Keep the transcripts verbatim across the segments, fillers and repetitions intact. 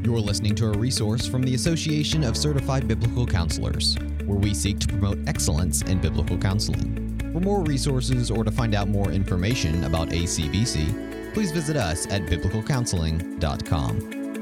You're listening to a resource from the Association of Certified Biblical Counselors, where we seek to promote excellence in biblical counseling. For more resources or to find out more information about A C B C, please visit us at biblical counseling dot com.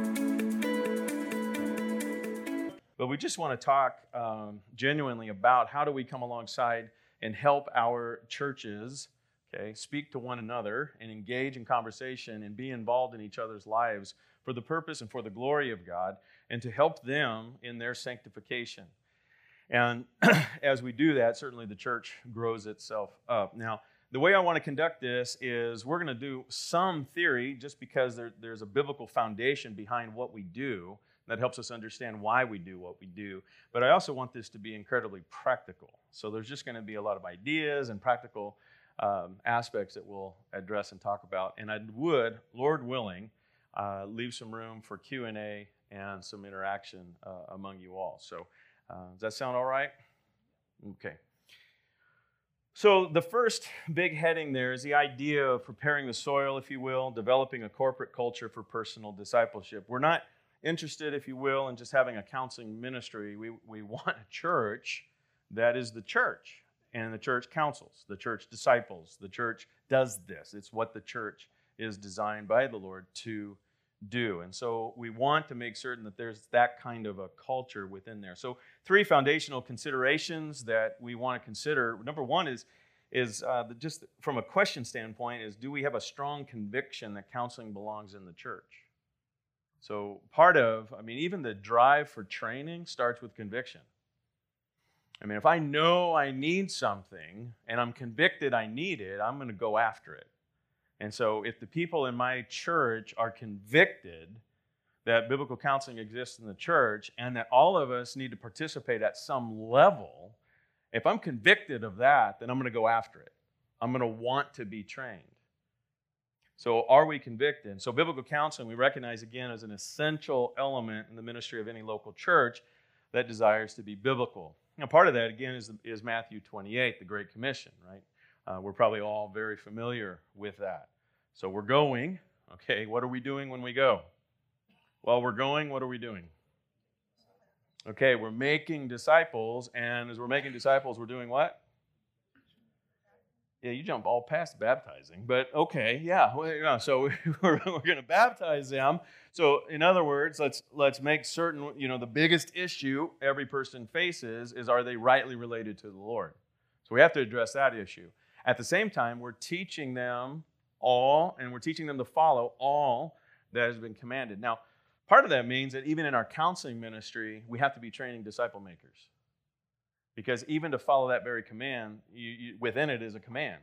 But we just want to talk um, genuinely about how do we come alongside and help our churches, okay, speak to one another and engage in conversation and be involved in each other's lives for the purpose and for the glory of God, and to help them in their sanctification. And as we do that, certainly the church grows itself up. Now, the way I want to conduct this is we're going to do some theory just because there, there's a biblical foundation behind what we do that helps us understand why we do what we do. But I also want this to be incredibly practical. So there's just going to be a lot of ideas and practical um, aspects that we'll address and talk about. And I would, Lord willing, uh, leave some room for Q and A and some interaction uh, among you all. So uh, does that sound all right? Okay. So the first big heading there is the idea of preparing the soil, if you will, developing a corporate culture for personal discipleship. We're not interested, if you will, in just having a counseling ministry. We, we want a church that is the church, and the church counsels, the church disciples, the church does this. It's what the church is designed by the Lord to do. And so we want to make certain that there's that kind of a culture within there. So three foundational considerations that we want to consider. Number one is, is uh, the, just from a question standpoint, is do we have a strong conviction that counseling belongs in the church? So part of, I mean, even the drive for training starts with conviction. I mean, if I know I need something and I'm convicted I need it, I'm going to go after it. And so if the people in my church are convicted that biblical counseling exists in the church and that all of us need to participate at some level, if I'm convicted of that, then I'm going to go after it. I'm going to want to be trained. So are we convicted? So biblical counseling we recognize again as an essential element in the ministry of any local church that desires to be biblical. Now part of that again is, is Matthew twenty-eight, the Great Commission, right? Uh, we're probably all very familiar with that. So we're going, okay, what are we doing when we go? Well, we're going, what are we doing? Okay, we're making disciples, and as we're making disciples, we're doing what? Yeah, you jump all past baptizing, but okay, yeah. Well, yeah so we're, we're going to baptize them. So in other words, let's let's make certain, you know, the biggest issue every person faces is, are they rightly related to the Lord? So we have to address that issue. At the same time, we're teaching them all, and we're teaching them to follow all that has been commanded. Now, part of that means that even in our counseling ministry, we have to be training disciple makers. Because even to follow that very command, you, you, within it is a command.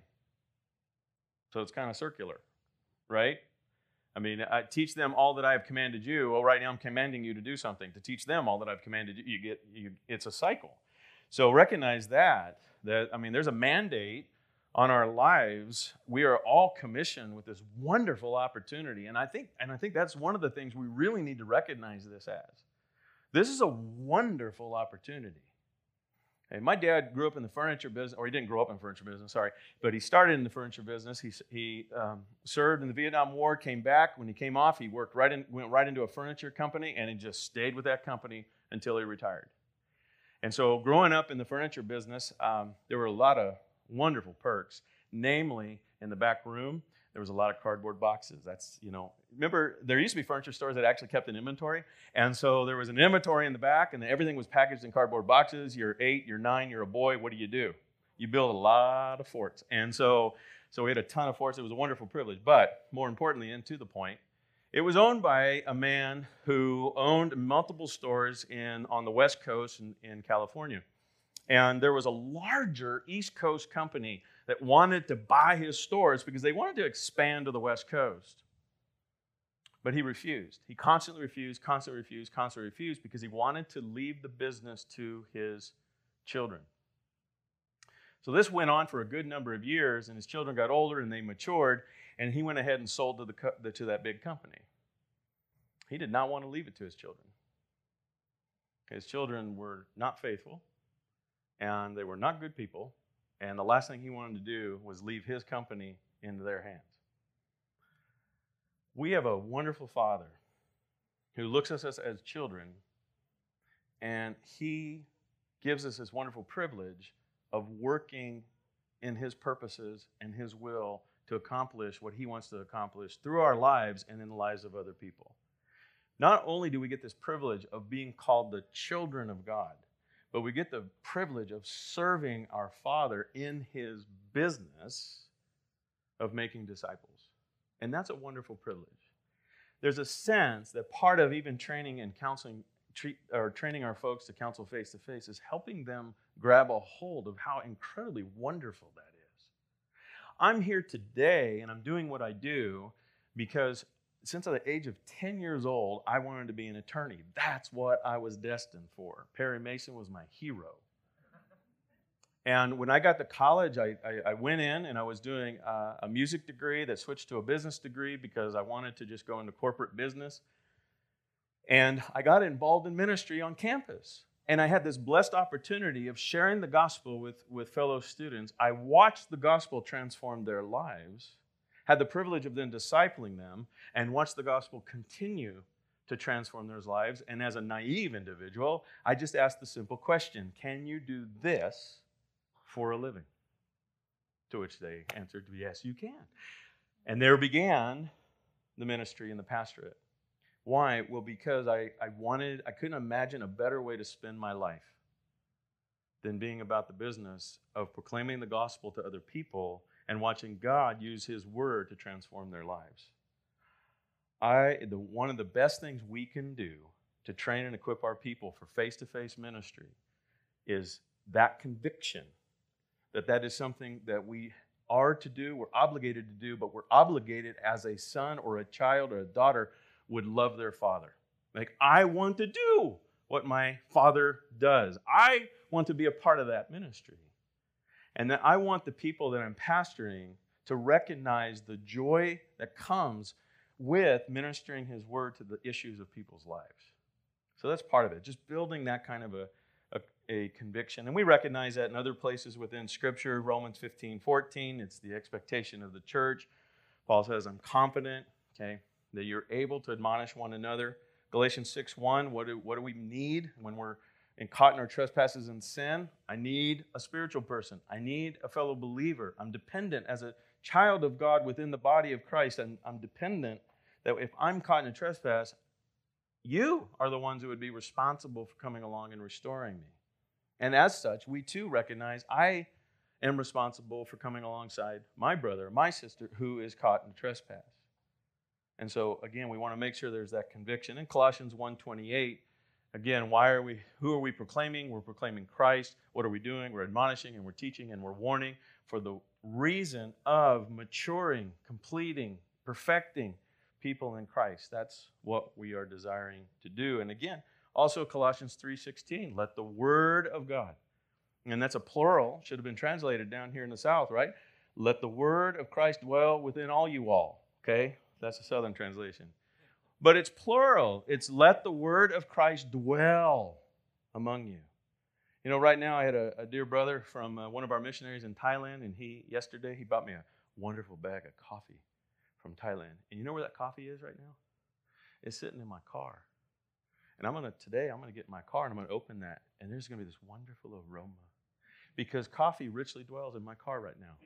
So it's kind of circular, right? I mean, I teach them all that I have commanded you. Well, right now I'm commanding you to do something. To teach them all that I've commanded you, you get, you, it's a cycle. So recognize that, that, I mean, there's a mandate on our lives. We are all commissioned with this wonderful opportunity. And I think, and I think that's one of the things we really need to recognize this as. This is a wonderful opportunity. Hey, my dad grew up in the furniture business, or he didn't grow up in the furniture business, sorry, but he started in the furniture business. He he um, served in the Vietnam War, came back. When he came off, he worked right in, went right into a furniture company, and he just stayed with that company until he retired. And so growing up in the furniture business, um, there were a lot of wonderful perks. Namely, in the back room, there was a lot of cardboard boxes. That's, you know, remember, there used to be furniture stores that actually kept an inventory. And so there was an inventory in the back, and everything was packaged in cardboard boxes. You're eight, you're nine, you're a boy. What do you do? You build a lot of forts. And so, so we had a ton of forts. It was a wonderful privilege. But more importantly, and to the point, it was owned by a man who owned multiple stores in on the West Coast in, in California. And there was a larger East Coast company that wanted to buy his stores because they wanted to expand to the West Coast. But he refused. He constantly refused, constantly refused, constantly refused because he wanted to leave the business to his children. So this went on for a good number of years, and his children got older and they matured, and he went ahead and sold to, the, co- to that big company. He did not want to leave it to his children. His children were not faithful, and they were not good people, and the last thing he wanted to do was leave his company into their hands. We have a wonderful Father who looks at us as children, and he gives us this wonderful privilege of working in his purposes and his will to accomplish what he wants to accomplish through our lives and in the lives of other people. Not only do we get this privilege of being called the children of God, but we get the privilege of serving our Father in his business of making disciples. And that's a wonderful privilege. There's a sense that part of even training and counseling, treat, or training our folks to counsel face-to-face is helping them grab a hold of how incredibly wonderful that is. I'm here today, and I'm doing what I do because since the age of ten years old, I wanted to be an attorney. That's what I was destined for. Perry Mason was my hero. And when I got to college, I, I, I went in and I was doing uh, a music degree that switched to a business degree because I wanted to just go into corporate business. And I got involved in ministry on campus. And I had this blessed opportunity of sharing the gospel with, with fellow students. I watched the gospel transform their lives, had the privilege of then discipling them, and watched the gospel continue to transform their lives. And as a naive individual, I just asked the simple question, can you do this for a living? To which they answered, yes, you can. And there began the ministry and the pastorate. Why? Well, because I, I wanted, I couldn't imagine a better way to spend my life than being about the business of proclaiming the gospel to other people and watching God use his word to transform their lives. I, the, one of the best things we can do to train and equip our people for face-to-face ministry is that conviction that that is something that we are to do, we're obligated to do, but we're obligated as a son or a child or a daughter would love their father. Like, I want to do what my father does. I want to be a part of that ministry. And that I want the people that I'm pastoring to recognize the joy that comes with ministering his word to the issues of people's lives. So that's part of it, just building that kind of a, a, a conviction. And we recognize that in other places within Scripture. Romans fifteen fourteen, it's the expectation of the church. Paul says, I'm confident, okay, that you're able to admonish one another. Galatians six one, what do, what do we need when we're in caught in our trespasses and sin? I need a spiritual person. I need a fellow believer. I'm dependent as a child of God within the body of Christ. And I'm dependent that if I'm caught in a trespass, you are the ones who would be responsible for coming along and restoring me. And as such, we too recognize I am responsible for coming alongside my brother, my sister, who is caught in a trespass. And so, again, we want to make sure there's that conviction. In Colossians one twenty-eight, again, why are we, who are we proclaiming? We're proclaiming Christ. What are we doing? We're admonishing and we're teaching and we're warning for the reason of maturing, completing, perfecting people in Christ. That's what we are desiring to do. And again, also Colossians three sixteen, let the word of God, and that's a plural, should have been translated down here in the South, right? Let the word of Christ dwell within all you all, okay? That's a Southern translation. But it's plural. It's let the word of Christ dwell among you. You know, right now I had a, a dear brother from uh, one of our missionaries in Thailand, and he, yesterday, he bought me a wonderful bag of coffee from Thailand. And you know where that coffee is right now? It's sitting in my car. And I'm going to, today, I'm going to get in my car and I'm going to open that, and there's going to be this wonderful aroma. Because coffee richly dwells in my car right now.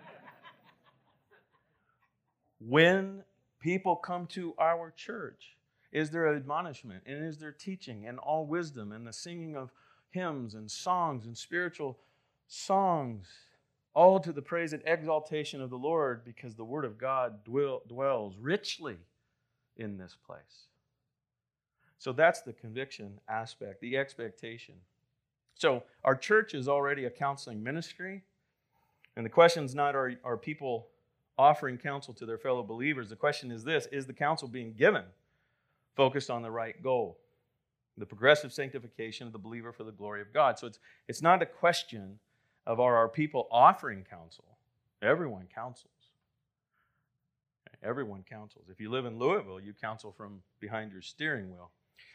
When people come to our church, is there admonishment and is there teaching and all wisdom and the singing of hymns and songs and spiritual songs, all to the praise and exaltation of the Lord, because the word of God dwell, dwells richly in this place. So that's the conviction aspect, the expectation. So our church is already a counseling ministry, and the question is not are, are people offering counsel to their fellow believers. The question is this, is the counsel being given focused on the right goal? The progressive sanctification of the believer for the glory of God. So it's, it's not a question of are our people offering counsel. Everyone counsels. Everyone counsels. If you live in Louisville, you counsel from behind your steering wheel.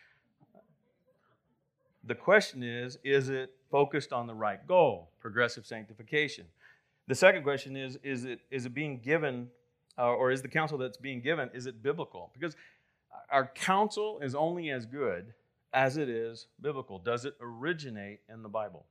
The question is, is it focused on the right goal? Progressive sanctification. The second question is, is it is it being given, uh, or is the counsel that's being given, is it biblical? Because our counsel is only as good as it is biblical. Does it originate in the Bible?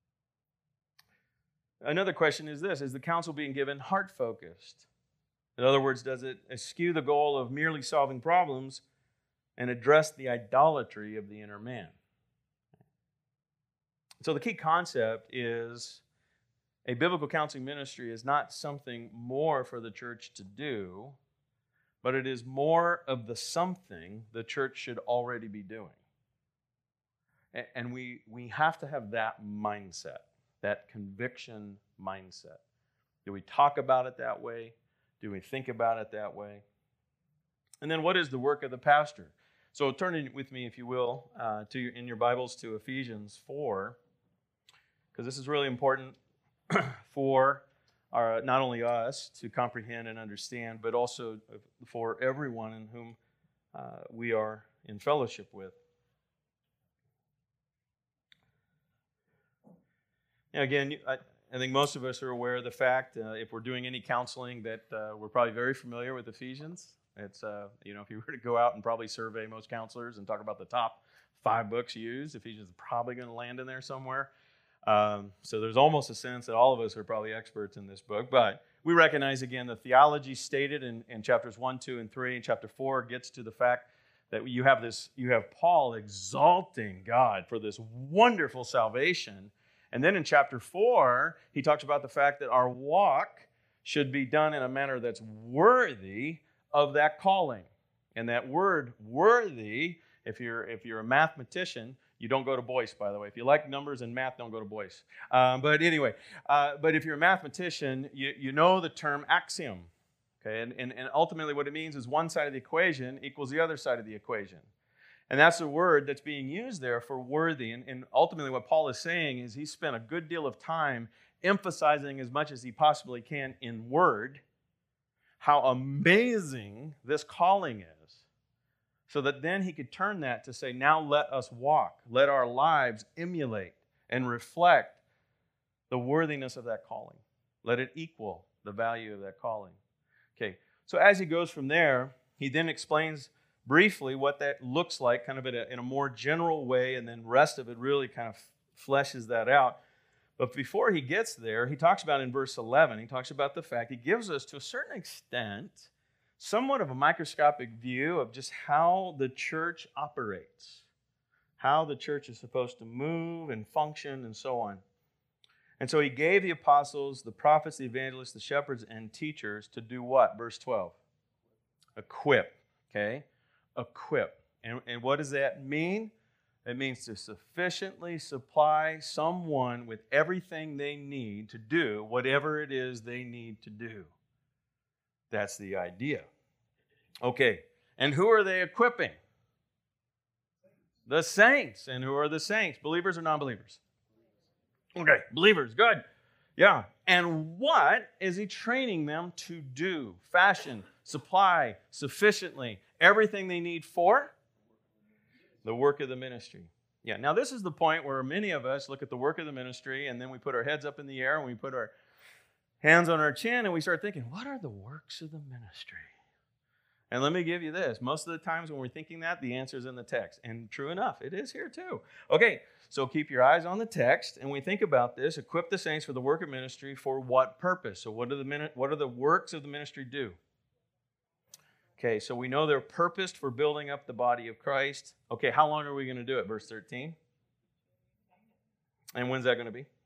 Another question is this: is the counsel being given heart-focused? In other words, does it eschew the goal of merely solving problems and address the idolatry of the inner man? So the key concept is a biblical counseling ministry is not something more for the church to do, but it is more of the something the church should already be doing. And we, we have to have that mindset, that conviction mindset. Do we talk about it that way? Do we think about it that way? And then what is the work of the pastor? So turn in with me, if you will, uh, to in your Bibles to Ephesians four, because this is really important for our, not only us to comprehend and understand, but also for everyone in whom uh, we are in fellowship with. Now, again, I, I think most of us are aware of the fact, uh, if we're doing any counseling, that uh, we're probably very familiar with Ephesians. It's, uh, you know, if you were to go out and probably survey most counselors and talk about the top five books used, Ephesians is probably going to land in there somewhere. Um, so there's almost a sense that all of us are probably experts in this book. But we recognize, again, the theology stated in, in chapters one, two, and three. And chapter four gets to the fact that you have this, you have Paul exalting God for this wonderful salvation. And then in chapter four, he talks about the fact that our walk should be done in a manner that's worthy of that calling. And that word, worthy, if you're if you're a mathematician, you don't go to Boyce, by the way. If you like numbers and math, don't go to Boyce. Um, but anyway, uh, but if you're a mathematician, you, you know the term axiom. Okay, and, and, and ultimately what it means is one side of the equation equals the other side of the equation. And that's the word that's being used there for worthy. And, and ultimately what Paul is saying is he spent a good deal of time emphasizing as much as he possibly can in word how amazing this calling is, so that then he could turn that to say, now let us walk. Let our lives emulate and reflect the worthiness of that calling. Let it equal the value of that calling. Okay, so as he goes from there, he then explains briefly what that looks like, kind of in a, in a more general way, and then the rest of it really kind of fleshes that out. But before he gets there, he talks about in verse eleven, he talks about the fact, he gives us to a certain extent somewhat of a microscopic view of just how the church operates, how the church is supposed to move and function and so on. And so he gave the apostles, the prophets, the evangelists, the shepherds, and teachers to do what? Verse twelve. Equip, okay? Equip. And, and what does that mean? It means to sufficiently supply someone with everything they need to do whatever it is they need to do. That's the idea. Okay, and who are they equipping? The saints. And who are the saints? Believers or non-believers? Okay, believers, good. Yeah, and what is he training them to do? Fashion, supply, sufficiently, everything they need for? The work of the ministry. Yeah, now this is the point where many of us look at the work of the ministry and then we put our heads up in the air and we put our hands on our chin and we start thinking, what are the works of the ministry? And let me give you this. Most of the times when we're thinking that, the answer is in the text. And true enough, it is here too. Okay, so keep your eyes on the text and we think about this. Equip the saints for the work of ministry for what purpose? So what do the, what do the works of the ministry do? Okay, so we know they're purposed for building up the body of Christ. Okay, how long are we going to do it? Verse thirteen. And when's that going to be?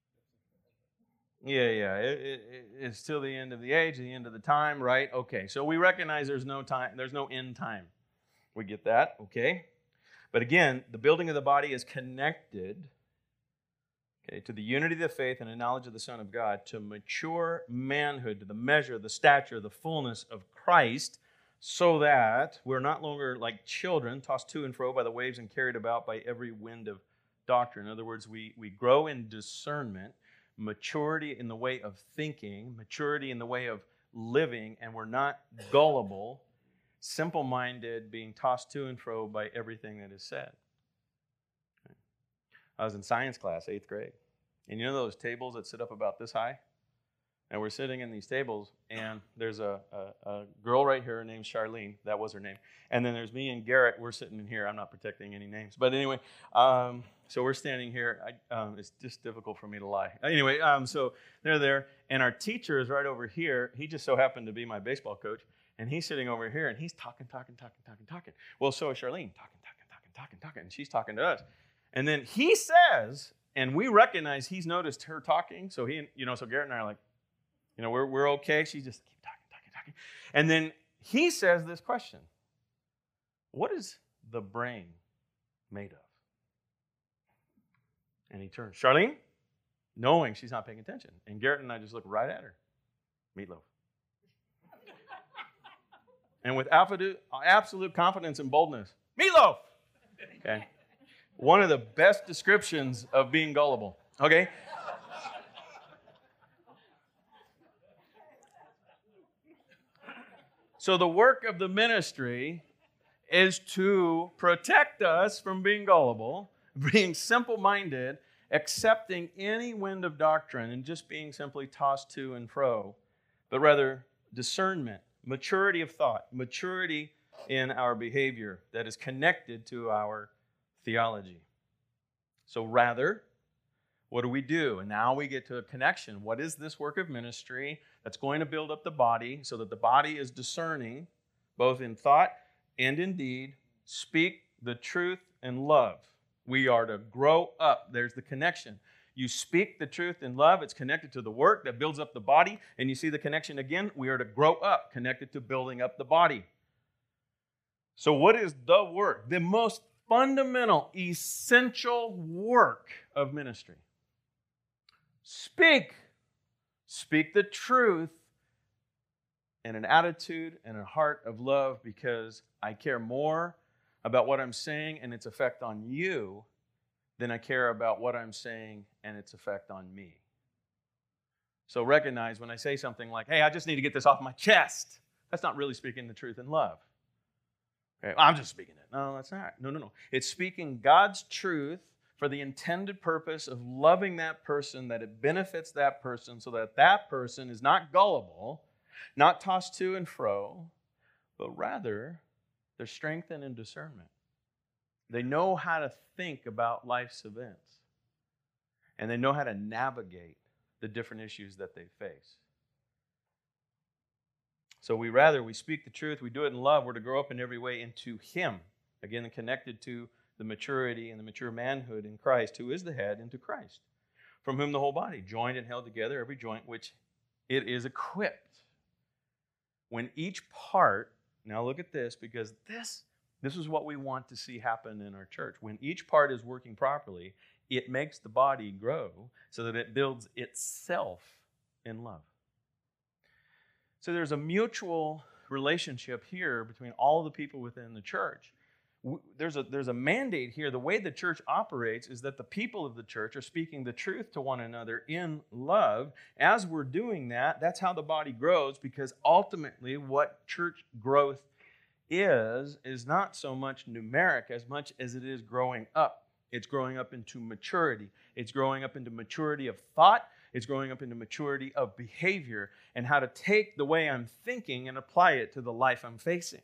Yeah, yeah, it, it, it's till the end of the age, the end of the time, right? Okay, so we recognize there's no time, there's no end time. We get that, okay? But again, the building of the body is connected, okay, to the unity of the faith and the knowledge of the Son of God, to mature manhood, to the measure, the stature, the fullness of Christ, so that we're not longer like children, tossed to and fro by the waves and carried about by every wind of doctrine. In other words, we, we grow in discernment, maturity in the way of thinking, maturity in the way of living, and we're not gullible, simple-minded, being tossed to and fro by everything that is said. I was in science class, eighth grade, and you know those tables that sit up about this high? And we're sitting in these tables, and there's a, a, a girl right here named Charlene. That was her name. And then there's me and Garrett. We're sitting in here. I'm not protecting any names. But anyway, um, so we're standing here. I, um, it's just difficult for me to lie. Anyway, um, so they're there. And our teacher is right over here. He just so happened to be my baseball coach. And he's sitting over here, and he's talking, talking, talking, talking, talking. Well, so is Charlene, talking, talking, talking, talking, talking. And she's talking to us. And then he says, and we recognize he's noticed her talking. So he, you know, so Garrett and I are like, you know, we're we're okay. She just keep talking, talking, talking. And then he says this question: what is the brain made of? And he turns, Charlene, knowing she's not paying attention. And Garrett and I just look right at her. Meatloaf. And with absolute, absolute confidence and boldness, meatloaf. Okay. One of the best descriptions of being gullible. Okay. So the work of the ministry is to protect us from being gullible, being simple-minded, accepting any wind of doctrine, and just being simply tossed to and fro, but rather discernment, maturity of thought, maturity in our behavior that is connected to our theology. So rather, what do we do? And now we get to a connection. What is this work of ministry that's going to build up the body so that the body is discerning, both in thought and in deed, speak the truth in love? We are to grow up. There's the connection. You speak the truth in love. It's connected to the work that builds up the body. And you see the connection again. We are to grow up, connected to building up the body. So what is the work? The most fundamental, essential work of ministry. Speak. Speak the truth in an attitude and a heart of love, because I care more about what I'm saying and its effect on you than I care about what I'm saying and its effect on me. So recognize when I say something like, hey, I just need to get this off my chest, that's not really speaking the truth in love. Okay, well, I'm just speaking it. No, that's not. No, no, no. It's speaking God's truth for the intended purpose of loving that person, that it benefits that person, so that that person is not gullible, not tossed to and fro, but rather they're strengthened in discernment. They know how to think about life's events, and they know how to navigate the different issues that they face. So we rather, we speak the truth, we do it in love, we're to grow up in every way into Him, again, connected to the maturity and the mature manhood in Christ, who is the head, into Christ, from whom the whole body, joined and held together, every joint which it is equipped. When each part, now look at this, because this, this is what we want to see happen in our church. When each part is working properly, it makes the body grow so that it builds itself in love. So there's a mutual relationship here between all the people within the church. There's a, there's a mandate here. The way the church operates is that the people of the church are speaking the truth to one another in love. As we're doing that, that's how the body grows, because ultimately what church growth is, is not so much numeric as much as it is growing up. It's growing up into maturity. It's growing up into maturity of thought. It's growing up into maturity of behavior and how to take the way I'm thinking and apply it to the life I'm facing.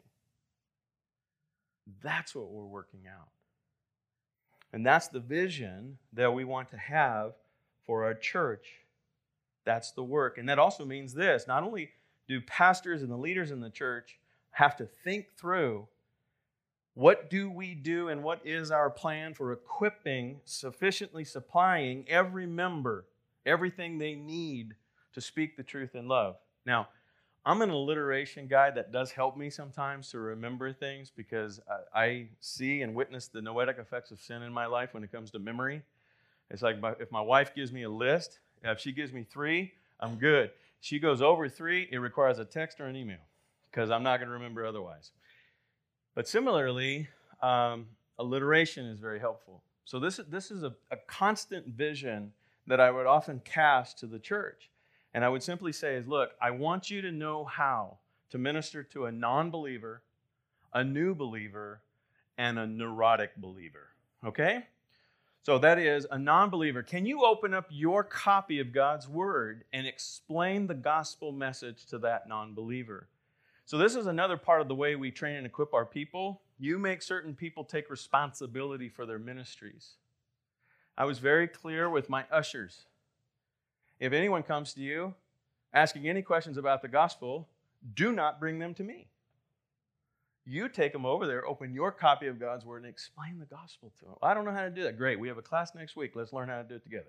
That's what we're working out. And that's the vision that we want to have for our church. That's the work. And that also means this: not only do pastors and the leaders in the church have to think through what do we do and what is our plan for equipping, sufficiently supplying every member everything they need to speak the truth in love. Now, I'm an alliteration guy. That does help me sometimes to remember things, because I see and witness the noetic effects of sin in my life when it comes to memory. It's like my, if my wife gives me a list, if she gives me three, I'm good. She goes over three, it requires a text or an email, because I'm not going to remember otherwise. But similarly, um, alliteration is very helpful. So this, this is a, a constant vision that I would often cast to the church. And I would simply say is, look, I want you to know how to minister to a non-believer, a new believer, and a neurotic believer, okay? So that is a non-believer. Can you open up your copy of God's Word and explain the gospel message to that non-believer? So this is another part of the way we train and equip our people. You make certain people take responsibility for their ministries. I was very clear with my ushers. If anyone comes to you asking any questions about the gospel, do not bring them to me. You take them over there, open your copy of God's Word, and explain the gospel to them. I don't know how to do that. Great, we have a class next week. Let's learn how to do it together.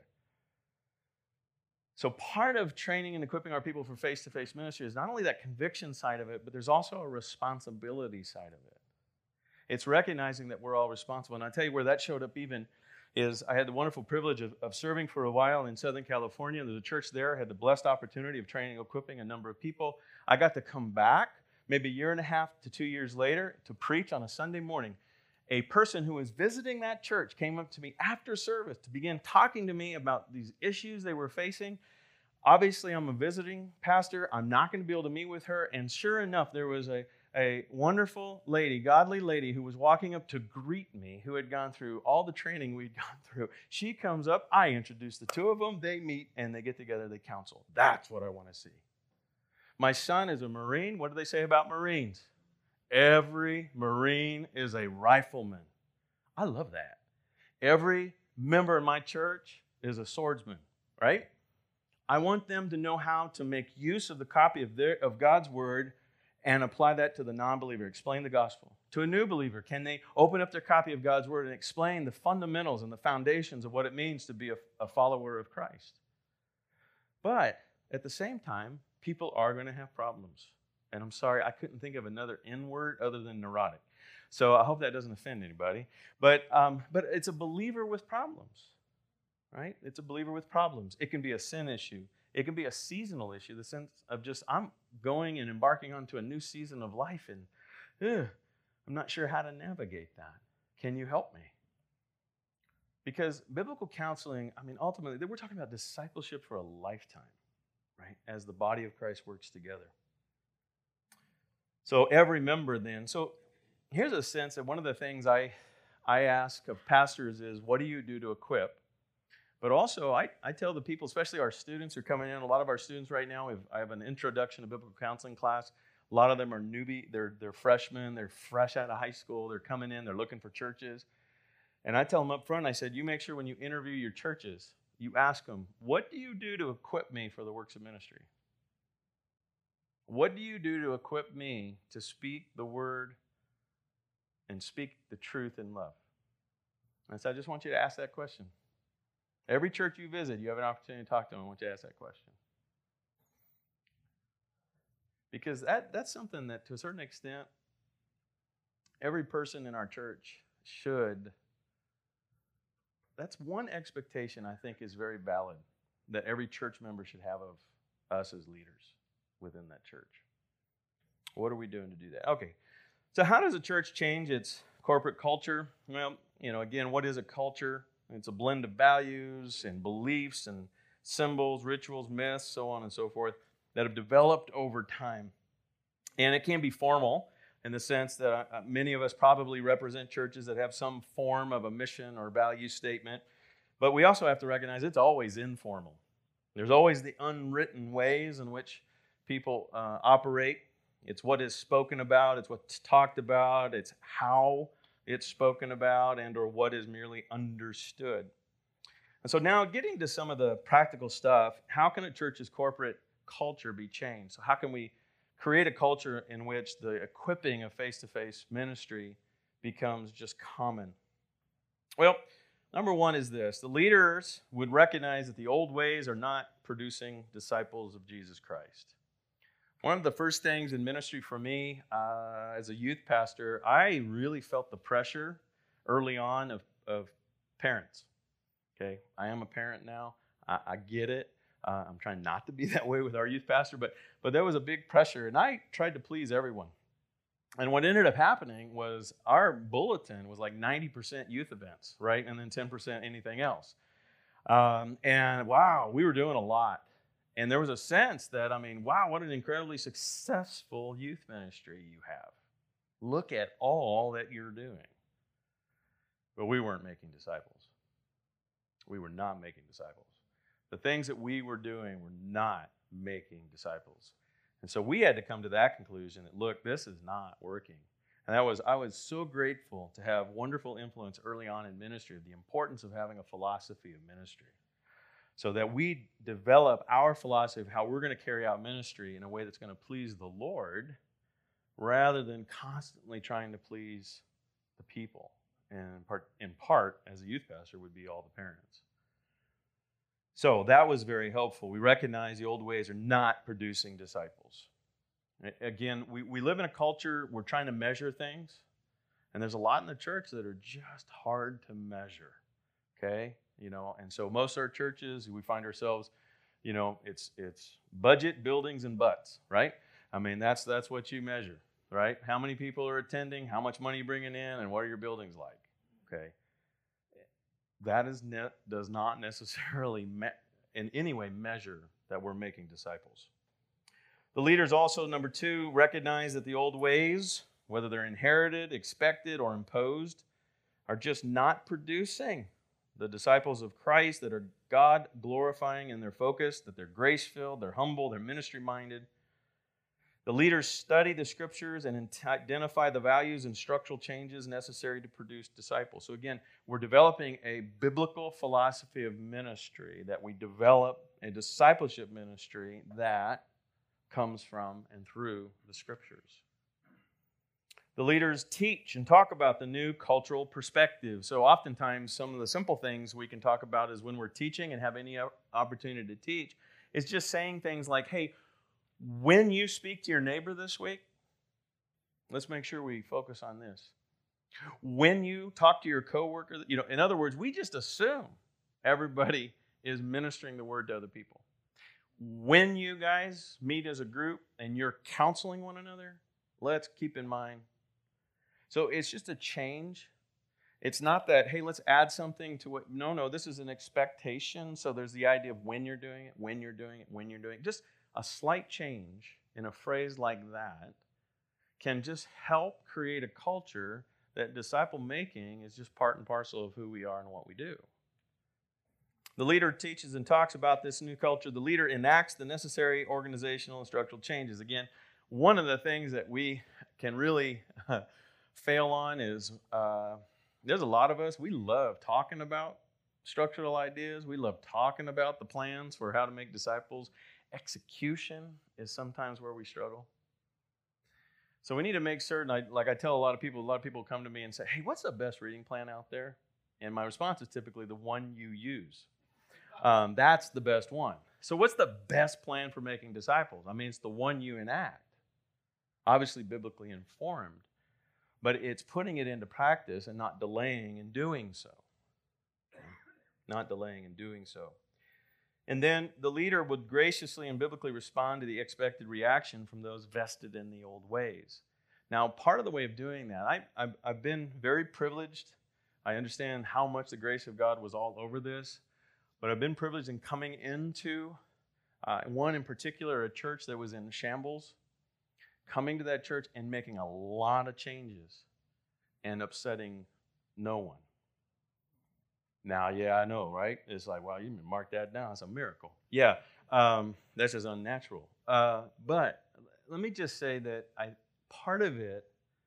So part of training and equipping our people for face-to-face ministry is not only that conviction side of it, but there's also a responsibility side of it. It's recognizing that we're all responsible. And I tell you where that showed up even is I had the wonderful privilege of, of serving for a while in Southern California. There's a church there. I had the blessed opportunity of training and equipping a number of people. I got to come back maybe a year and a half to two years later to preach on a Sunday morning. A person who was visiting that church came up to me after service to begin talking to me about these issues they were facing. Obviously, I'm a visiting pastor. I'm not going to be able to meet with her. And sure enough, there was a, a wonderful lady, godly lady, who was walking up to greet me, who had gone through all the training we'd gone through. She comes up. I introduce the two of them. They meet, and they get together. They counsel. That's what I want to see. My son is a Marine. What do they say about Marines? Every Marine is a rifleman. I love that. Every member of my church is a swordsman, right? I want them to know how to make use of the copy of, their, of God's Word and apply that to the non-believer. Explain the gospel. To a new believer, can they open up their copy of God's Word and explain the fundamentals and the foundations of what it means to be a, a follower of Christ? But at the same time, people are going to have problems. And I'm sorry, I couldn't think of another N word other than neurotic. So I hope that doesn't offend anybody. But, um, but it's a believer with problems, right? It's a believer with problems. It can be a sin issue. It can be a seasonal issue, the sense of just, I'm going and embarking onto a new season of life, and ugh, I'm not sure how to navigate that. Can you help me? Because biblical counseling, I mean, ultimately, we're talking about discipleship for a lifetime, right, as the body of Christ works together. So every member then, so here's a sense that one of the things I, I ask of pastors is, what do you do to equip? But also, I, I tell the people, especially our students who are coming in, a lot of our students right now, we've, I have an introduction to biblical counseling class. A lot of them are newbie, they're, they're freshmen, they're fresh out of high school, they're coming in, they're looking for churches. And I tell them up front, I said, you make sure when you interview your churches, you ask them, what do you do to equip me for the works of ministry? What do you do to equip me to speak the word and speak the truth in love? And so I just want you to ask that question. Every church you visit, you have an opportunity to talk to them. I want you to ask that question. Because that, that's something that, to a certain extent, every person in our church should, that's one expectation I think is very valid that every church member should have of us as leaders within that church. What are we doing to do that? Okay, so how does a church change its corporate culture? Well, you know, again, what is a culture? It's a blend of values and beliefs and symbols, rituals, myths, so on and so forth, that have developed over time. And it can be formal in the sense that uh, many of us probably represent churches that have some form of a mission or value statement. But we also have to recognize it's always informal. There's always the unwritten ways in which people uh, operate. It's what is spoken about, it's what's talked about, it's how it's spoken about, and or what is merely understood. And so now getting to some of the practical stuff, how can a church's corporate culture be changed? So how can we create a culture in which the equipping of face-to-face ministry becomes just common? Well, number one is this. The leaders would recognize that the old ways are not producing disciples of Jesus Christ. One of the first things in ministry for me uh, as a youth pastor, I really felt the pressure early on of, of parents. Okay, I am a parent now. I, I get it. Uh, I'm trying not to be that way with our youth pastor, but but there was a big pressure, and I tried to please everyone. And what ended up happening was our bulletin was like ninety percent youth events, right, and then ten percent anything else. Um, and wow, we were doing a lot. And there was a sense that, I mean, wow, what an incredibly successful youth ministry you have. Look at all that you're doing. But we weren't making disciples. We were not making disciples. The things that we were doing were not making disciples. And so we had to come to that conclusion that, look, this is not working. And that was, I was so grateful to have wonderful influence early on in ministry of the importance of having a philosophy of ministry, so that we develop our philosophy of how we're going to carry out ministry in a way that's going to please the Lord, rather than constantly trying to please the people. And in part, in part, as a youth pastor, would be all the parents. So that was very helpful. We recognize the old ways are not producing disciples. Again, we, we live in a culture, we're trying to measure things, and there's a lot in the church that are just hard to measure, okay? You know, and so most of our churches, we find ourselves, you know, it's it's budget, buildings, and butts, right? I mean, that's that's what you measure, right? How many people are attending, how much money you're bringing in, and what are your buildings like, okay? That is ne- does not necessarily me- in any way measure that we're making disciples. The leaders also, number two, recognize that the old ways, whether they're inherited, expected, or imposed, are just not producing the disciples of Christ that are God glorifying in their focus, that they're grace-filled, they're humble, they're ministry-minded. The leaders study the scriptures and identify the values and structural changes necessary to produce disciples. So again, we're developing a biblical philosophy of ministry, that we develop a discipleship ministry that comes from and through the scriptures. The leaders teach and talk about the new cultural perspective. So oftentimes, some of the simple things we can talk about is when we're teaching and have any opportunity to teach, is just saying things like, hey, when you speak to your neighbor this week, let's make sure we focus on this. When you talk to your coworker, you know, in other words, we just assume everybody is ministering the word to other people. When you guys meet as a group and you're counseling one another, let's keep in mind. So it's just a change. It's not that, hey, let's add something to what, no, no, this is an expectation. So there's the idea of when you're doing it, when you're doing it, when you're doing it. Just a slight change in a phrase like that can just help create a culture that disciple making is just part and parcel of who we are and what we do. The leader teaches and talks about this new culture. The leader enacts the necessary organizational and structural changes. Again, one of the things that we can really fail on is uh, there's a lot of us, we love talking about structural ideas. We love talking about the plans for how to make disciples. Execution is sometimes where we struggle. So we need to make certain, I, like I tell a lot of people, a lot of people come to me and say, hey, what's the best reading plan out there? And my response is typically the one you use. Um, that's the best one. So what's the best plan for making disciples? I mean, it's the one you enact. Obviously biblically informed, but it's putting it into practice and not delaying in doing so. Not delaying in doing so. And then the leader would graciously and biblically respond to the expected reaction from those vested in the old ways. Now, part of the way of doing that, I, I've, I've been very privileged. I understand how much the grace of God was all over this, but I've been privileged in coming into uh, one in particular, a church that was in shambles, coming to that church and making a lot of changes and upsetting no one. Now, yeah, I know, right? It's like, wow, you can mark that down. It's a miracle. Yeah, um, that's just unnatural. Uh, but let me just say that I part of it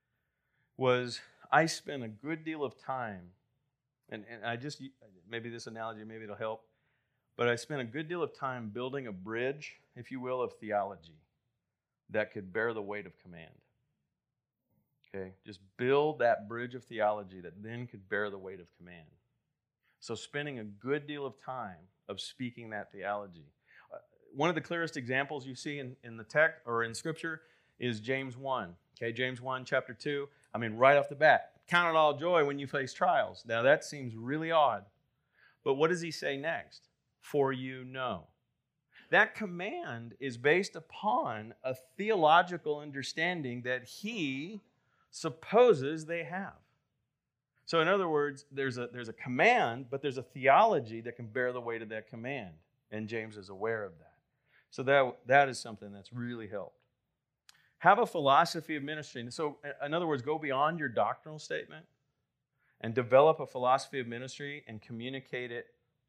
was I spent a good deal of time, and, and I just, maybe this analogy, maybe it'll help, but I spent a good deal of time building a bridge, if you will, of theology that could bear the weight of command. Okay, just build that bridge of theology that then could bear the weight of command. So spending a good deal of time of speaking that theology. Uh, one of the clearest examples you see in, in the text or in Scripture is James one. Okay, James one, chapter two. I mean, right off the bat, count it all joy when you face trials. Now that seems really odd. But what does he say next? For you know. That command is based upon a theological understanding that he supposes they have. So in other words, there's a, there's a command, but there's a theology that can bear the weight of that command. And James is aware of that. So that, that is something that's really helped. Have a philosophy of ministry. So in other words, go beyond your doctrinal statement and develop a philosophy of ministry and communicate it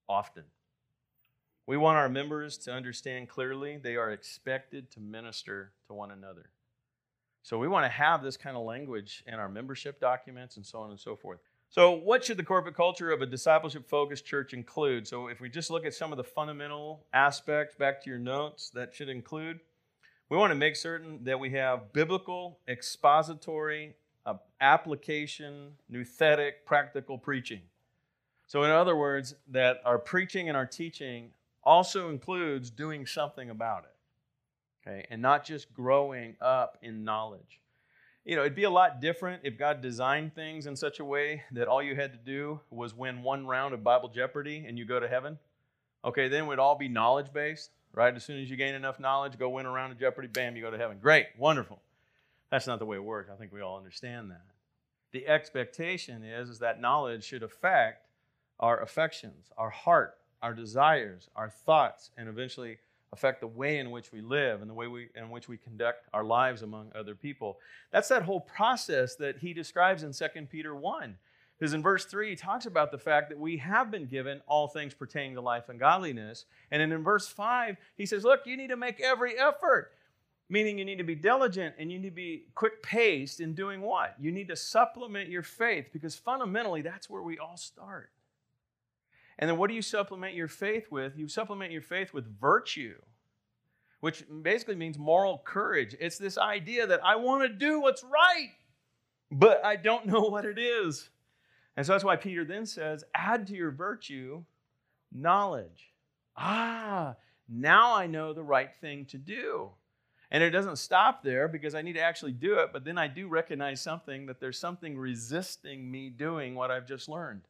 often. We want our members to understand clearly they are expected to minister to one another. So we want to have this kind of language in our membership documents and so on and so forth. So what should the corporate culture of a discipleship-focused church include? So if we just look at some of the fundamental aspects, back to your notes, that should include, we want to make certain that we have biblical, expository, uh, application, nouthetic, practical preaching. So in other words, that our preaching and our teaching also includes doing something about it, okay, and not just growing up in knowledge. You know, it'd be a lot different if God designed things in such a way that all you had to do was win one round of Bible Jeopardy and you go to heaven. Okay, then we'd all be knowledge-based, right? As soon as you gain enough knowledge, go win a round of Jeopardy, bam, you go to heaven. Great, wonderful. That's not the way it works. I think we all understand that. The expectation is, is that knowledge should affect our affections, our heart, our desires, our thoughts, and eventually affect the way in which we live and the way we, in which we conduct our lives among other people. That's that whole process that he describes in Second Peter one. Because in verse three, he talks about the fact that we have been given all things pertaining to life and godliness. And then in verse five, he says, look, you need to make every effort. Meaning you need to be diligent and you need to be quick-paced in doing what? You need to supplement your faith, because fundamentally that's where we all start. And then what do you supplement your faith with? You supplement your faith with virtue, which basically means moral courage. It's this idea that I want to do what's right, but I don't know what it is. And so that's why Peter then says, add to your virtue knowledge. Ah, now I know the right thing to do. And it doesn't stop there, because I need to actually do it, but then I do recognize something, that there's something resisting me doing what I've just learned.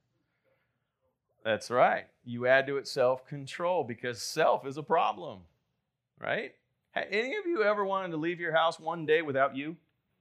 That's right. You add to it self-control, because self is a problem, right? Have any of you ever wanted to leave your house one day without you?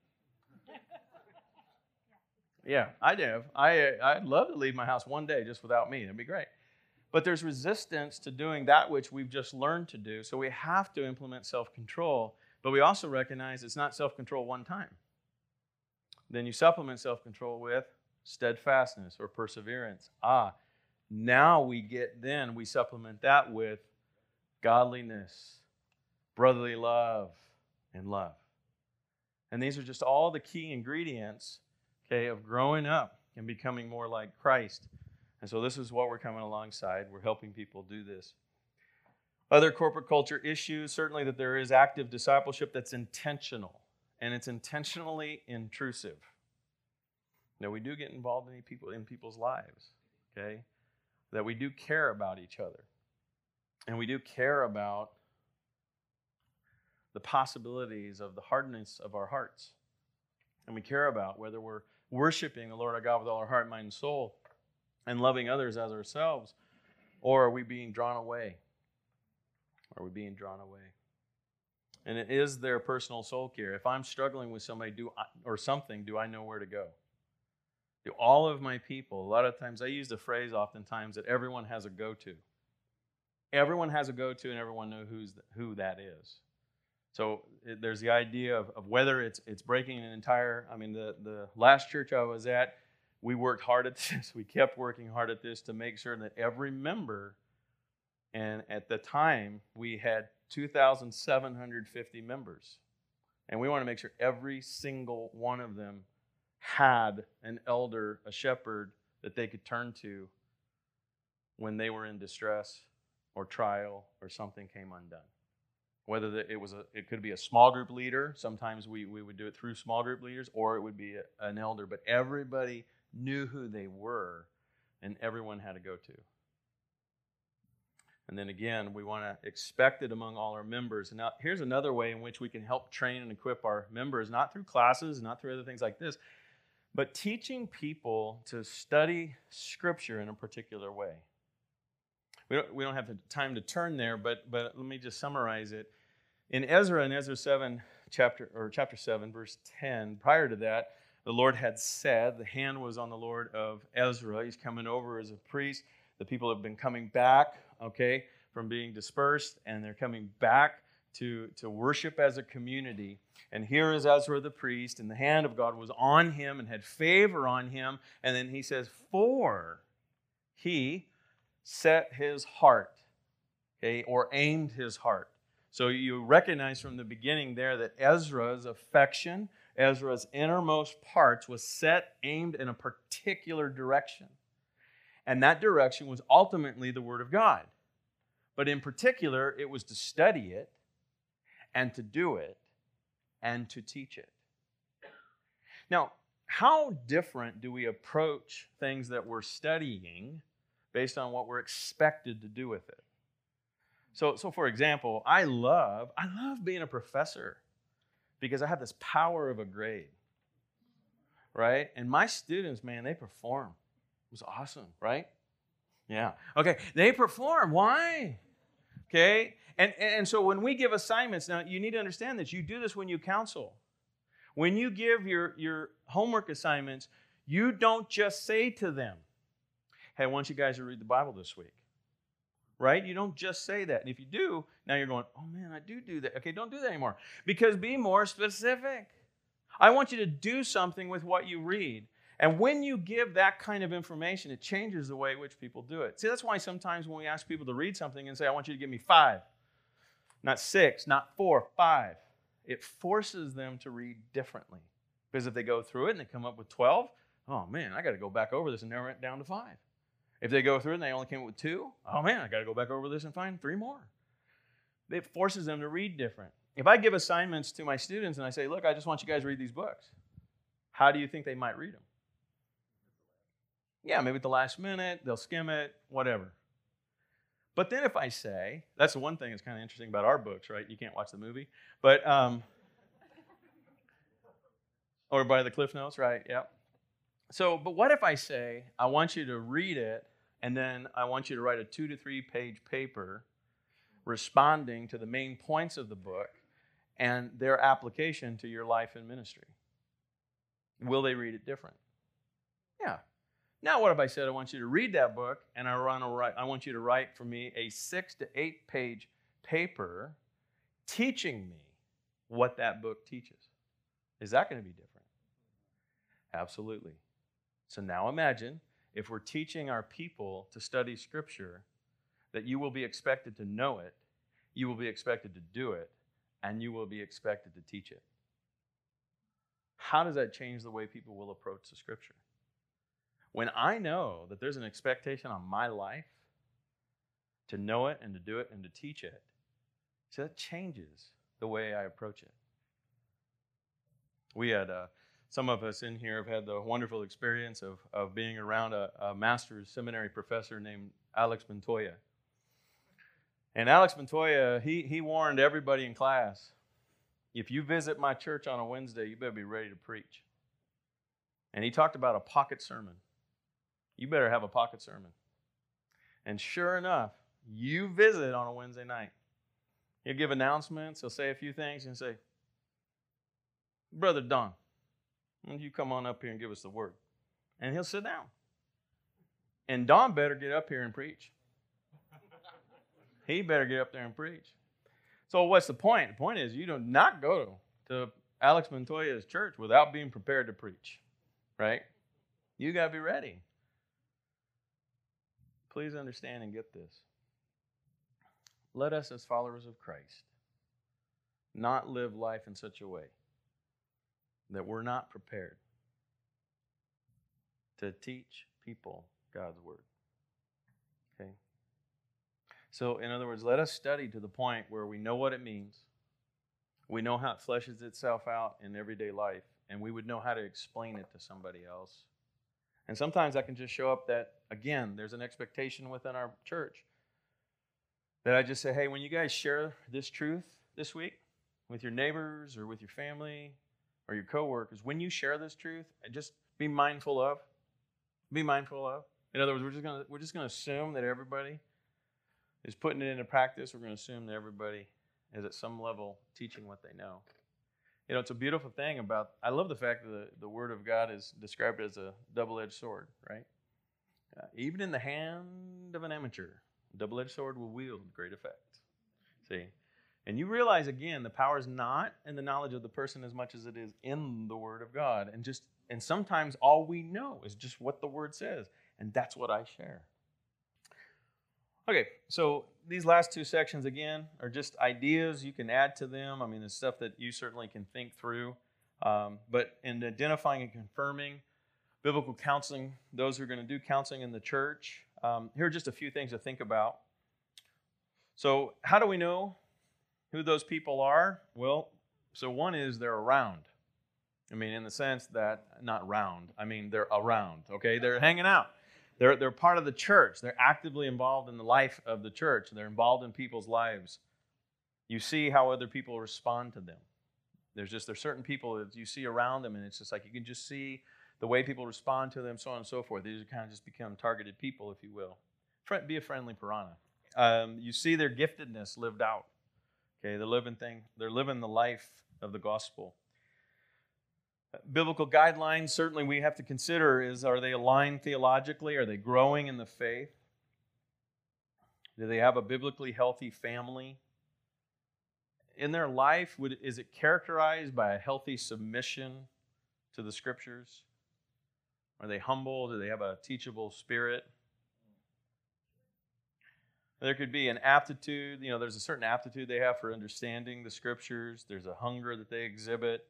Yeah, I do. I, I'd love to leave my house one day just without me. That'd be great. But there's resistance to doing that which we've just learned to do, so we have to implement self-control. But we also recognize it's not self-control one time. Then you supplement self-control with steadfastness or perseverance. Ah, now we get, then we supplement that with godliness, brotherly love, and love. And these are just all the key ingredients, okay, of growing up and becoming more like Christ. And so this is what we're coming alongside. We're helping people do this. Other corporate culture issues, certainly that there is active discipleship that's intentional, and it's intentionally intrusive. Now, we do get involved in people in people's lives, okay? That we do care about each other. And we do care about the possibilities of the hardness of our hearts. And we care about whether we're worshiping the Lord our God with all our heart, mind, and soul, and loving others as ourselves, or are we being drawn away? Are we being drawn away? And it is their personal soul care. If I'm struggling with somebody do I, or something, do I know where to go? Do all of my people, a lot of times I use the phrase oftentimes that everyone has a go-to. Everyone has a go-to, and everyone knows who's the, who that is. So it, there's the idea of, of whether it's it's breaking an entire, I mean, the, the last church I was at, we worked hard at this. We kept working hard at this to make sure that every member, and at the time, we had two thousand seven hundred fifty members. And we want to make sure every single one of them had an elder, a shepherd, that they could turn to when they were in distress or trial or something came undone. Whether it was a, it could be a small group leader. Sometimes we, we would do it through small group leaders, or it would be a, an elder. But everybody knew who they were, and everyone had a go-to. And then again, we want to expect it among all our members. And now here's another way in which we can help train and equip our members, not through classes, not through other things like this, but teaching people to study Scripture in a particular way. We don't, we don't have the time to turn there, but but let me just summarize it. In Ezra, in Ezra seven, chapter or chapter seven, verse ten, prior to that, the Lord had said, the hand was on the Lord of Ezra. He's coming over as a priest. The people have been coming back, okay, from being dispersed, and they're coming back to, to worship as a community. And here is Ezra the priest, and the hand of God was on him and had favor on him. And then he says, for he set his heart, okay, or aimed his heart. So you recognize from the beginning there that Ezra's affection, Ezra's innermost parts was set, aimed in a particular direction. And that direction was ultimately the Word of God. But in particular, it was to study it and to do it and to teach it. Now, how different do we approach things that we're studying based on what we're expected to do with it? So, so for example, I love, I love being a professor because I have this power of a grade, right? And my students, man, they perform. It was awesome, right? Yeah. Okay, they perform. Why? Okay? And, and so when we give assignments, now you need to understand this. You do this when you counsel. When you give your, your homework assignments, you don't just say to them, hey, I want you guys to read the Bible this week. Right? You don't just say that. And if you do, now you're going, oh man, I do do that. Okay, don't do that anymore. Because be more specific. I want you to do something with what you read. And when you give that kind of information, it changes the way in which people do it. See, that's why sometimes when we ask people to read something and say, I want you to give me five, not six, not four, five, it forces them to read differently. Because if they go through it and they come up with twelve, oh man, I got to go back over this and narrow it down to five. If they go through it and they only came up with two, oh man, I got to go back over this and find three more. It forces them to read different. If I give assignments to my students and I say, look, I just want you guys to read these books, how do you think they might read them? Yeah, maybe at the last minute, they'll skim it, whatever. But then if I say, that's the one thing that's kind of interesting about our books, right? You can't watch the movie. But, um, or by the Cliff Notes, right? Yep. So, but what if I say, I want you to read it, and then I want you to write a two to three page paper responding to the main points of the book and their application to your life and ministry? Will they read it different? Yeah. Now, what if I said, I want you to read that book, and I, run a write, I want you to write for me a six to eight page paper teaching me what that book teaches? Is that going to be different? Absolutely. So now imagine if we're teaching our people to study Scripture, that you will be expected to know it, you will be expected to do it, and you will be expected to teach it. How does that change the way people will approach the Scripture? When I know that there's an expectation on my life to know it and to do it and to teach it, so that changes the way I approach it. We had, uh, some of us in here have had the wonderful experience of, of being around a, a master's seminary professor named Alex Montoya. And Alex Montoya, he, he warned everybody in class, if you visit my church on a Wednesday, you better be ready to preach. And he talked about a pocket sermon. You better have a pocket sermon. And sure enough, you visit on a Wednesday night. He'll give announcements. He'll say a few things and say, Brother Don, you come on up here and give us the word. And he'll sit down. And Don better get up here and preach. He better get up there and preach. So what's the point? The point is you do not go to Alex Montoya's church without being prepared to preach, right? You got to be ready. Please understand and get this. Let us, as followers of Christ, not live life in such a way that we're not prepared to teach people God's word. Okay? So, in other words, let us study to the point where we know what it means. We know how it fleshes itself out in everyday life, and we would know how to explain it to somebody else. And sometimes I can just show up that, again, there's an expectation within our church that I just say, hey, when you guys share this truth this week with your neighbors or with your family or your coworkers, when you share this truth, just be mindful of, be mindful of. In other words, we're just gonna we're just gonna assume that everybody is putting it into practice. We're gonna assume that everybody is at some level teaching what they know. You know, it's a beautiful thing about, I love the fact that the, the Word of God is described as a double-edged sword, right? Uh, even in the hand of an amateur, a double-edged sword will wield great effect. See? And you realize, again, the power is not in the knowledge of the person as much as it is in the Word of God. And just and sometimes all we know is just what the Word says. And that's what I share. Okay, so these last two sections, again, are just ideas. You can add to them. I mean, it's stuff that you certainly can think through. Um, but in identifying and confirming biblical counseling, those who are going to do counseling in the church, um, here are just a few things to think about. So how do we know who those people are? Well, so one is they're around. I mean, in the sense that, not round, I mean they're around, okay? They're hanging out. They're, they're part of the church. They're actively involved in the life of the church. They're involved in people's lives. You see how other people respond to them. There's just, there's certain people that you see around them, and it's just like you can just see the way people respond to them, so on and so forth. These kind of just become targeted people, if you will. Be a friendly piranha. Um, you see their giftedness lived out. Okay, they're living thing. They're living the life of the gospel. Biblical guidelines, certainly we have to consider is, are they aligned theologically? Are they growing in the faith? Do they have a biblically healthy family? In their life, would, is it characterized by a healthy submission to the Scriptures? Are they humble? Do they have a teachable spirit? There could be an aptitude. You know, there's a certain aptitude they have for understanding the Scriptures. There's a hunger that they exhibit.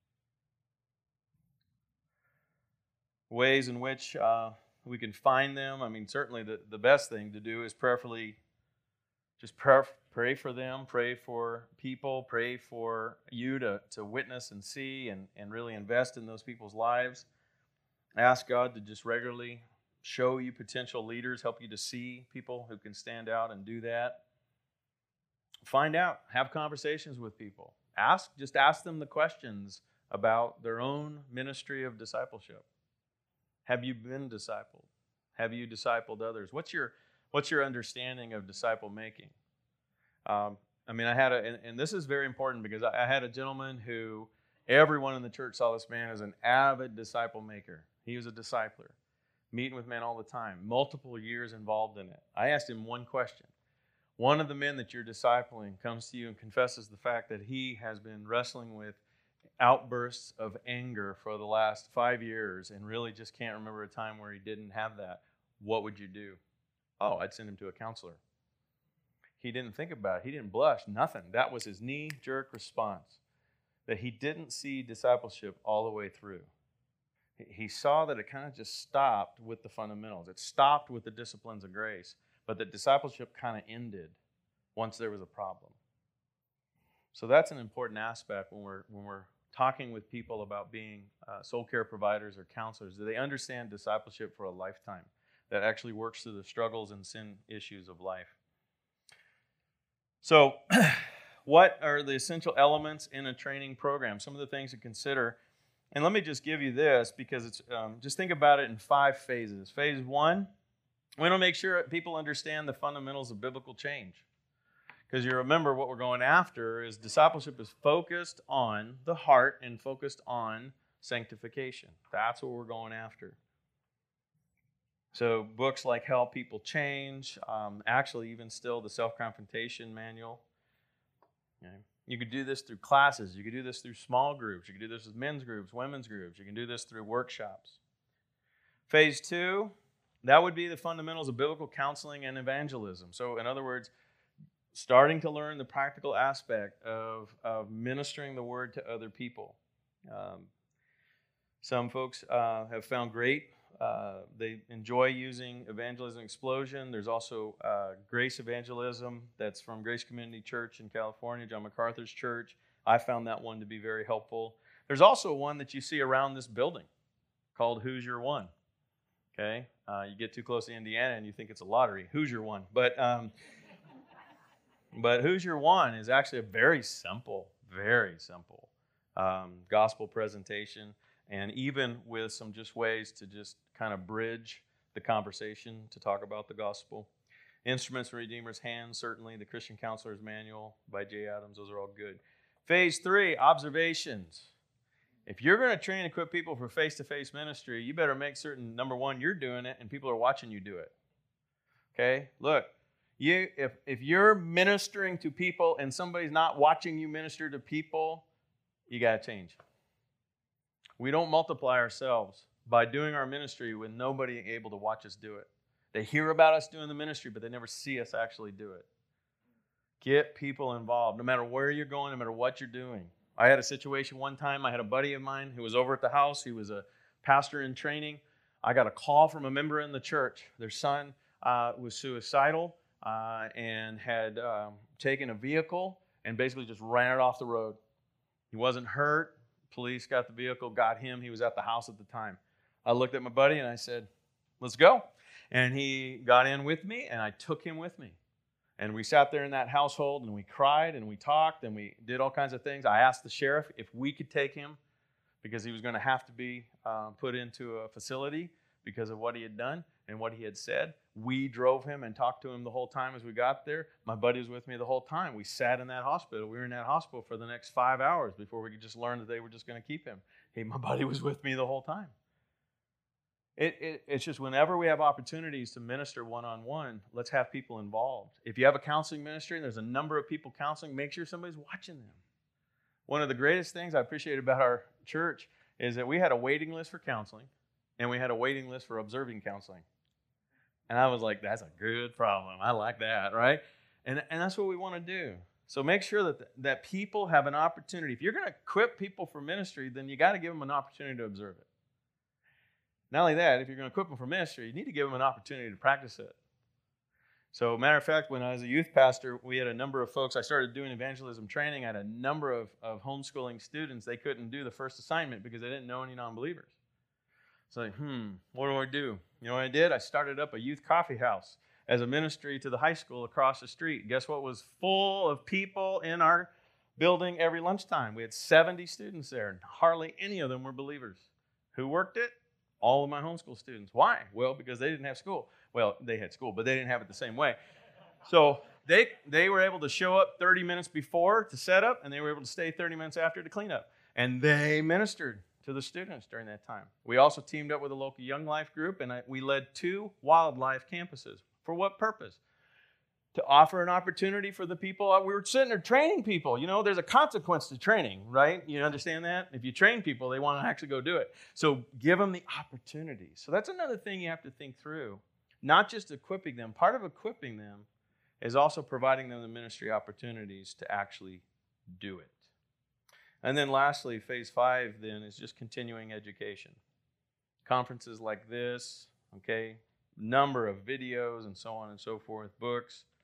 Ways in which uh, we can find them. I mean, certainly the, the best thing to do is prayerfully just pray, pray for them, pray for people, pray for you to, to witness and see and, and really invest in those people's lives. Ask God to just regularly show you potential leaders, help you to see people who can stand out and do that. Find out, have conversations with people. Ask, just ask them the questions about their own ministry of discipleship. Have you been discipled? Have you discipled others? What's your What's your understanding of disciple making? Um, I mean, I had a, and, and this is very important because I, I had a gentleman who everyone in the church saw this man as an avid disciple maker. He was a discipler, meeting with men all the time, multiple years involved in it. I asked him one question. One of the men that you're discipling comes to you and confesses the fact that he has been wrestling with outbursts of anger for the last five years and really just can't remember a time where he didn't have that. What would you do? Oh, I'd send him to a counselor. He didn't think about it. He didn't blush. Nothing. That was his knee-jerk response. That he didn't see discipleship all the way through. He saw that it kind of just stopped with the fundamentals. It stopped with the disciplines of grace. But that discipleship kind of ended once there was a problem. So that's an important aspect when we're when we're talking with people about being uh, soul care providers or counselors. Do they understand discipleship for a lifetime that actually works through the struggles and sin issues of life? So what are the essential elements in a training program? Some of the things to consider. And let me just give you this because it's um, just think about it in five phases. Phase one, we want to make sure people understand the fundamentals of biblical change. Because you remember what we're going after is discipleship is focused on the heart and focused on sanctification. That's what we're going after. So books like Help People Change, um, actually even still the Self-Confrontation Manual. Okay. You could do this through classes. You could do this through small groups. You could do this with men's groups, women's groups. You can do this through workshops. Phase two, that would be the fundamentals of biblical counseling and evangelism. So in other words, starting to learn the practical aspect of, of ministering the word to other people. Um, some folks uh, have found great. Uh, they enjoy using Evangelism Explosion. There's also uh, Grace Evangelism that's from Grace Community Church in California, John MacArthur's church. I found that one to be very helpful. There's also one that you see around this building called Who's Your One? Okay, uh, you get too close to Indiana and you think it's a lottery. Who's Your One? But um, But Who's Your One is actually a very simple, very simple um, gospel presentation, and even with some just ways to just kind of bridge the conversation to talk about the gospel. Instruments in Redeemer's Hands, certainly. The Christian Counselor's Manual by Jay Adams, those are all good. Phase three, observations. If you're going to train and equip people for face-to-face ministry, you better make certain, number one, you're doing it and people are watching you do it. Okay? Look. You, if, if you're ministering to people and somebody's not watching you minister to people, you got to change. We don't multiply ourselves by doing our ministry with nobody able to watch us do it. They hear about us doing the ministry, but they never see us actually do it. Get people involved, no matter where you're going, no matter what you're doing. I had a situation one time. I had a buddy of mine who was over at the house. He was a pastor in training. I got a call from a member in the church. Their son uh, was suicidal uh, and had um, taken a vehicle and basically just ran it off the road. He wasn't hurt. Police got the vehicle, got him. He was at the house at the time. I looked at my buddy and I said, let's go. And he got in with me, and I took him with me. And we sat there in that household, and we cried, and we talked, and we did all kinds of things. I asked the sheriff if we could take him because he was going to have to be uh, put into a facility because of what he had done and what he had said. We drove him and talked to him the whole time as we got there. My buddy was with me the whole time. We sat in that hospital. We were in that hospital for the next five hours before we could just learn that they were just going to keep him. He, my buddy was with me the whole time. It, it, it's just whenever we have opportunities to minister one-on-one, let's have people involved. If you have a counseling ministry and there's a number of people counseling, make sure somebody's watching them. One of the greatest things I appreciate about our church is that we had a waiting list for counseling, and we had a waiting list for observing counseling. And I was like, that's a good problem. I like that, right? And, and that's what we want to do. So make sure that, the, that people have an opportunity. If you're going to equip people for ministry, then you got to give them an opportunity to observe it. Not only that, if you're going to equip them for ministry, you need to give them an opportunity to practice it. So, matter of fact, when I was a youth pastor, we had a number of folks. I started doing evangelism training. I had a number of, of homeschooling students. They couldn't do the first assignment because they didn't know any non-believers. So, like, hmm, what do I do? You know what I did? I started up a youth coffee house as a ministry to the high school across the street. Guess what was full of people in our building every lunchtime? We had seventy students there, and hardly any of them were believers. Who worked it? All of my homeschool students. Why? Well, because they didn't have school. Well, they had school, but they didn't have it the same way. So they they were able to show up thirty minutes before to set up, and they were able to stay thirty minutes after to clean up. And they ministered to the students during that time. We also teamed up with a local Young Life group, and I, we led two wildlife campuses. For what purpose? To offer an opportunity for the people. We were sitting there training people. You know, there's a consequence to training, right? You understand that? If you train people, they want to actually go do it. So give them the opportunity. So that's another thing you have to think through. Not just equipping them. Part of equipping them is also providing them the ministry opportunities to actually do it. And then lastly, phase five then is just continuing education. Conferences like this, okay, number of videos and so on and so forth, books.